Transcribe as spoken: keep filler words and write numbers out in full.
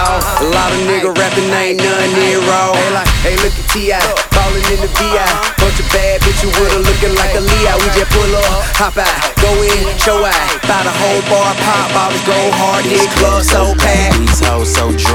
dog. A lot of nigga rapping ain't none near raw. Hey, like, hey, look at T I ballin' in the V I. Bunch of bad bitches with her looking like a Leo. We just pull up, hop out, go in, show out. Buy the whole bar, pop bottles, go hard, hit club so packed. These hoes so